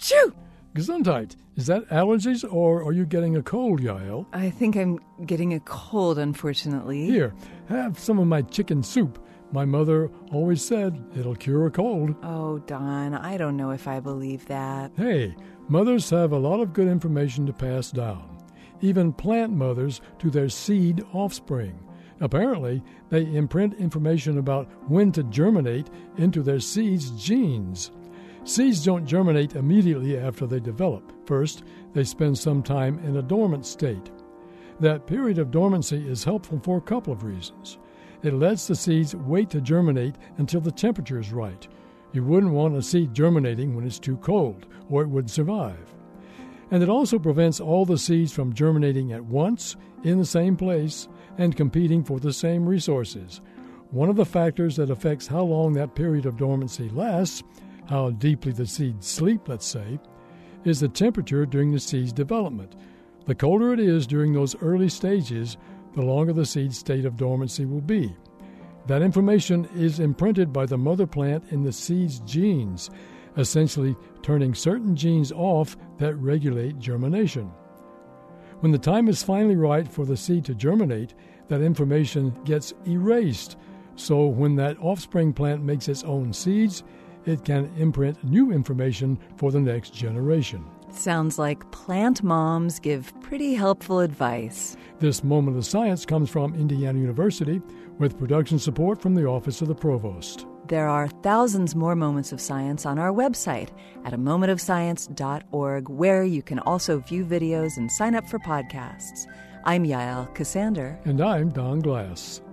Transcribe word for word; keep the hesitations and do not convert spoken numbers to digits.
Achoo! Gesundheit. Is that allergies or are you getting a cold, Yael? I think I'm getting a cold, unfortunately. Here, have some of my chicken soup. My mother always said it'll cure a cold. Oh, Don, I don't know if I believe that. Hey, mothers have a lot of good information to pass down. Even plant mothers to their seed offspring. Apparently, they imprint information about when to germinate into their seed's genes. Seeds don't germinate immediately after they develop. First, they spend some time in a dormant state. That period of dormancy is helpful for a couple of reasons. It lets the seeds wait to germinate until the temperature is right. You wouldn't want a seed germinating when it's too cold, or it wouldn't survive. And it also prevents all the seeds from germinating at once, in the same place, and competing for the same resources. One of the factors that affects how long that period of dormancy lasts, how deeply the seeds sleep, let's say, is the temperature during the seed's development. The colder it is during those early stages, the longer the seed's state of dormancy will be. That information is imprinted by the mother plant in the seed's genes, essentially turning certain genes off that regulate germination. When the time is finally right for the seed to germinate, that information gets erased. So when that offspring plant makes its own seeds, it can imprint new information for the next generation. Sounds like plant moms give pretty helpful advice. This Moment of Science comes from Indiana University with production support from the Office of the Provost. There are thousands more moments of science on our website at a moment of science dot org, where you can also view videos and sign up for podcasts. I'm Yael Cassander. And I'm Don Glass.